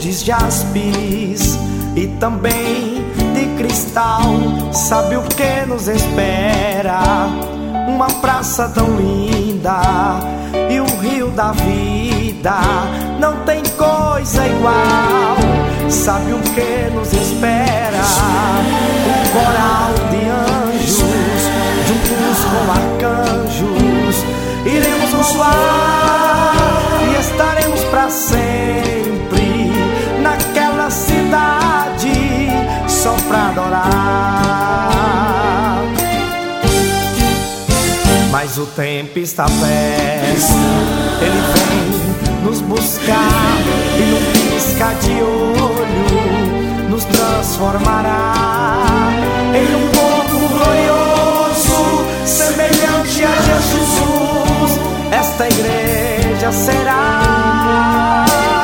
de jaspis e também de cristal. Sabe o que nos espera? Uma praça tão linda e o rio da vida, não tem coisa igual. Sabe o que nos espera? Um coral de anjos, juntos com arcanjos, iremos voar e estaremos pra sempre naquela cidade só pra adorar. Mas o tempo está perto, ele vem nos buscar e num piscar de olho nos transformará em um povo glorioso, semelhante a Jesus. Esta igreja será.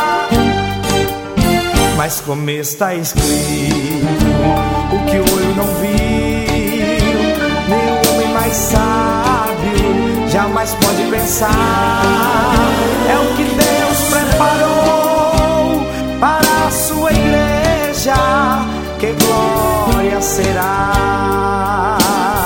Mas como está escrito, o que o olho não viu, nem o homem mais sábio jamais pode pensar, é o que Deus preparou para a sua igreja, que glória será.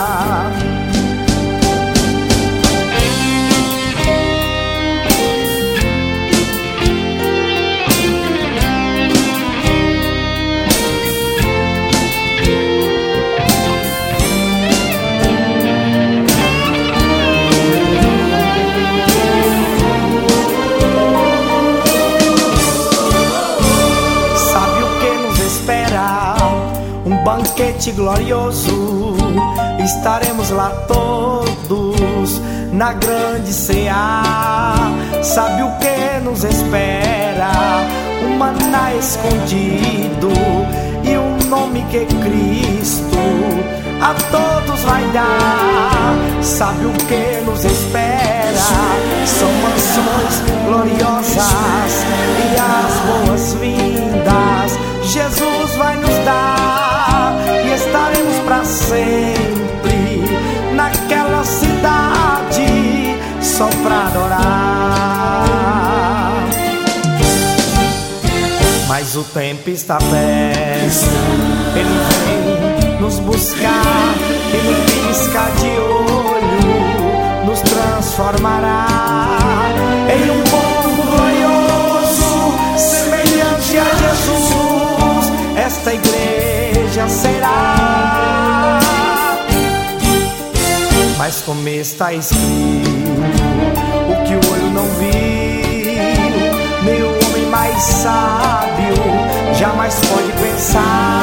Banquete glorioso, estaremos lá todos na grande ceia. Sabe o que nos espera? Um maná escondido e um nome que Cristo a todos vai dar. Sabe o que nos espera? São mansões gloriosas e as boas-vindas Jesus vai nos dar, e estaremos pra sempre naquela cidade só pra adorar. Mas o tempo está perto, ele vem nos buscar e no piscar de olho nos transformará em um povo glorioso, semelhante a Jesus. Esta igreja será. Mas como está escrito, o que o olho não viu, nem o homem mais sábio jamais pode pensar,